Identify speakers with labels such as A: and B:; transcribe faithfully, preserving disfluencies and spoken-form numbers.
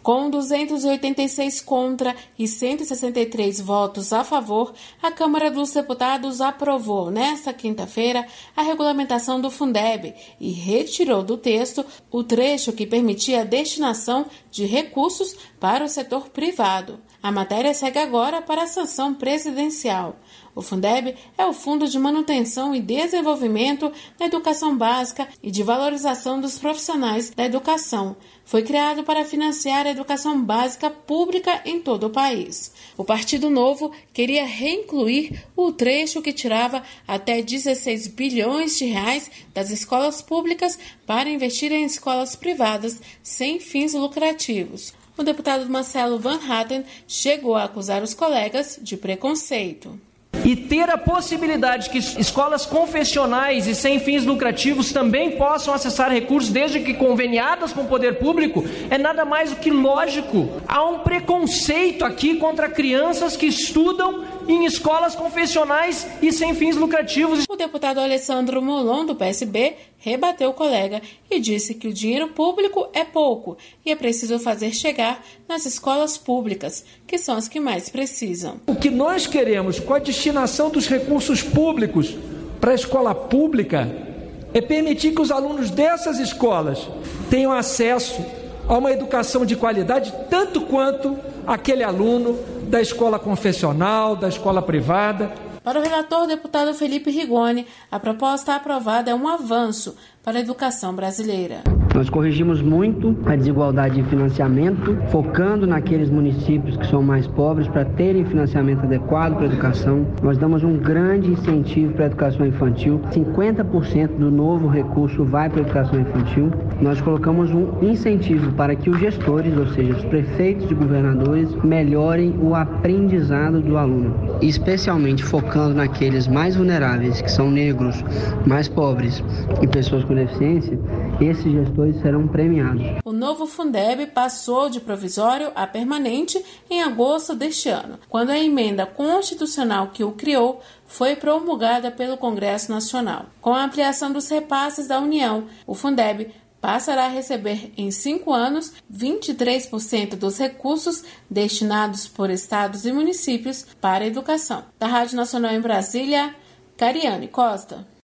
A: Com duzentos e oitenta e seis contra e cento e sessenta e três votos a favor, a Câmara dos Deputados aprovou nesta quinta-feira a regulamentação do Fundeb e retirou do texto o trecho que permitia a destinação de recursos para o setor privado. A matéria segue agora para a sanção presidencial. O Fundeb é o Fundo de Manutenção e Desenvolvimento da Educação Básica e de Valorização dos Profissionais da Educação. Foi criado para financiar a educação básica pública em todo o país. O Partido Novo queria reincluir o trecho que tirava até dezesseis bilhões de reais das escolas públicas para investir em escolas privadas sem fins lucrativos. O deputado Marcelo Van Hatten chegou a acusar os colegas de preconceito.
B: E ter a possibilidade que escolas confessionais e sem fins lucrativos também possam acessar recursos desde que conveniadas com o poder público é nada mais do que lógico. Há um preconceito aqui contra crianças que estudam em escolas confessionais e sem fins lucrativos.
A: O deputado Alessandro Molon, do P S B, rebateu o colega e disse que o dinheiro público é pouco e é preciso fazer chegar nas escolas públicas, que são as que mais precisam.
C: O que nós queremos com a destinação dos recursos públicos para a escola pública é permitir que os alunos dessas escolas tenham acesso a uma educação de qualidade tanto quanto aquele aluno da escola confessional, da escola privada.
A: Para o relator, deputado Felipe Rigoni, a proposta aprovada é um avanço para a educação brasileira.
D: Nós corrigimos muito a desigualdade de financiamento, focando naqueles municípios que são mais pobres para terem financiamento adequado para a educação. Nós damos um grande incentivo para a educação infantil. cinquenta por cento do novo recurso vai para a educação infantil. Nós colocamos um incentivo para que os gestores, ou seja, os prefeitos e governadores, melhorem o aprendizado do aluno, especialmente focando naqueles mais vulneráveis, que são negros, mais pobres e pessoas com deficiência. Esses gestores serão premiados.
A: O novo Fundeb passou de provisório a permanente em agosto deste ano, quando a emenda constitucional que o criou foi promulgada pelo Congresso Nacional. Com a ampliação dos repasses da União, o Fundeb passará a receber em cinco anos vinte e três por cento dos recursos destinados por estados e municípios para a educação. Da Rádio Nacional em Brasília, Cariane Costa.